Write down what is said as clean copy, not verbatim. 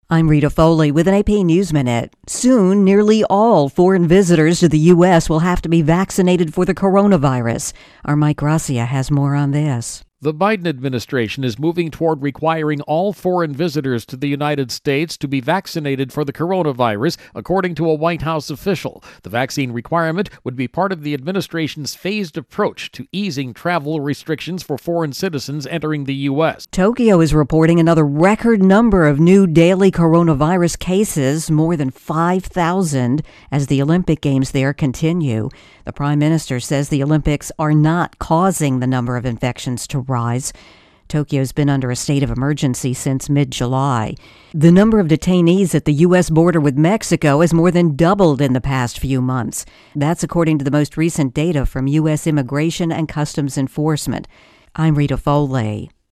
I'm Rita Foley with an AP News Minute. Soon, nearly all foreign visitors to the U.S. will have to be vaccinated for the coronavirus. Our Mike Gracia has more on this. The Biden administration is moving toward requiring all foreign visitors to the United States to be vaccinated for the coronavirus, according to a White House official. The vaccine requirement would be part of the administration's phased approach to easing travel restrictions for foreign citizens entering the U.S. Tokyo is reporting another record number of new daily coronavirus cases, more than 5,000, as the Olympic Games there continue. The Prime Minister says the Olympics are not causing the number of infections to rise. Tokyo's been under a state of emergency since mid-July. The number of detainees at the U.S. border with Mexico has more than doubled in the past few months. That's according to the most recent data from U.S. Immigration and Customs Enforcement. I'm Rita Foley.